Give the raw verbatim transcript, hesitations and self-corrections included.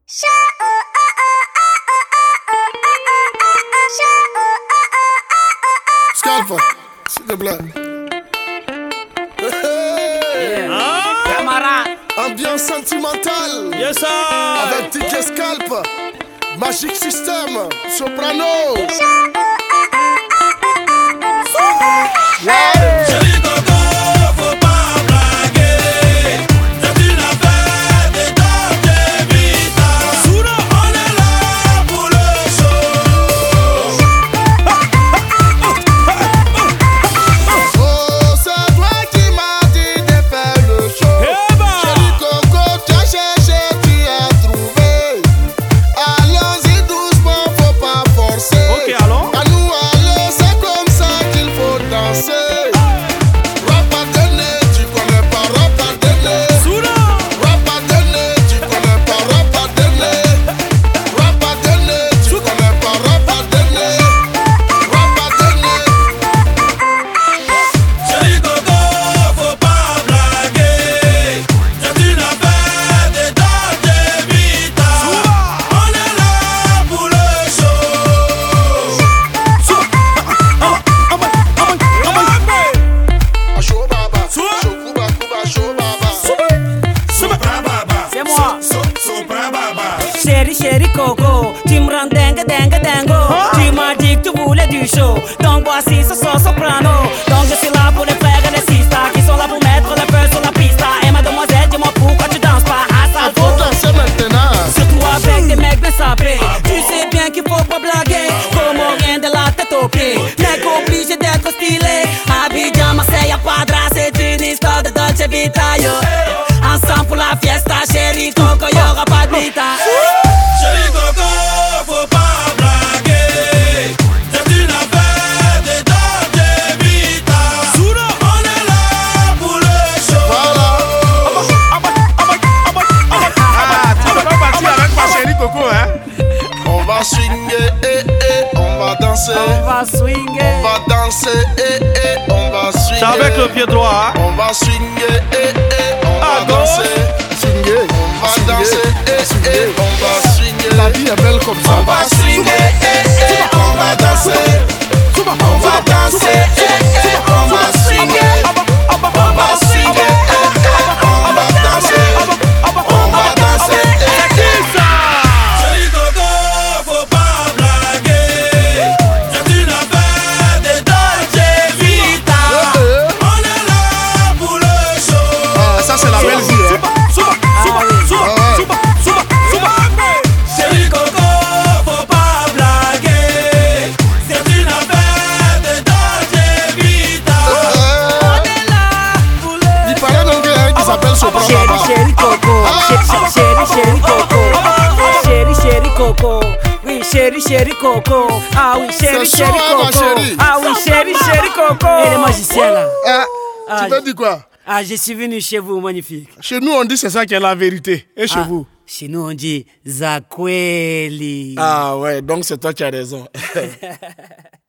Scalp, s'il te plaît. Yeah. Ah. Camarade. Ambiance sentimentale. Yes, sir. Avec D J Scalp, Magic System, Soprano. Yeah. Chéri, chéri Coco, tu me rends dingue, dingue, dingo. Tu m'as dit que tu voulais du show, donc voici ce son soprano. Donc je suis là pour les frères et les sisters qui sont là pour mettre le feu sur la piste. Et mademoiselle, dis-moi pourquoi tu danses pas à ça. Faut danser maintenant. Surtout avec des mecs bien sapés. Tu sais bien qu'il faut pas blaguer, comme rien de la tête aux pieds. Mec obligé d'être stylé. Abidjan, Marseille, y'a pas de race, c'est une histoire de Dolce Vita, yo. Ensemble pour la fiesta, chéri Coco, y'aura pas de vita. Chéri Coco, faut pas blaguer. C'est une affaire de Dolce Vita. On est là pour le show. Tu vas pas partir avec ma chérie Coco, hein? On va swinguer, eh, eh, on va danser. On va swinguer. On va danser, eh, eh, on va swinguer. C'est avec le pied droit, hein? On va swinguer, eh, eh, on À va gauche. danser. Swinguer, on va danser, eh, eh, on va swinguer. La vie est belle comme ça. On va swinguer, eh, eh, on va danser. On va danser, eh, eh, on va swinguer. On va swinguer, eh, eh, on va danser. On va danser, eh, eh. Chéri Coco, faut pas blaguer. C'est une affaire de Dolce Vita. On est là pour le show. Ah, ça c'est la belle vie, hein? Chéri Coco, faut pas blaguer. C'est une affaire de Dolce Vita. On est là pour le Il paraît donc qu'il y a un qui s'appelle Soprano. Chéri, chéri Coco, chéri, chéri, chéri Coco, chéri, chéri Coco, oui, chéri, chéri Coco, ah oui, chéri, C'est chéri chaud, hein, ma Coco, chérie? ah oui, chéri, chéri Coco. Et les magiciens là, Hein? Ah, Tu t'as dit quoi? ah, je suis venu chez vous, magnifique. Chez nous, on dit c'est ça qui est la vérité. Et chez Ah, vous? chez nous on dit Zakweli. Ah ouais, donc c'est toi qui as raison.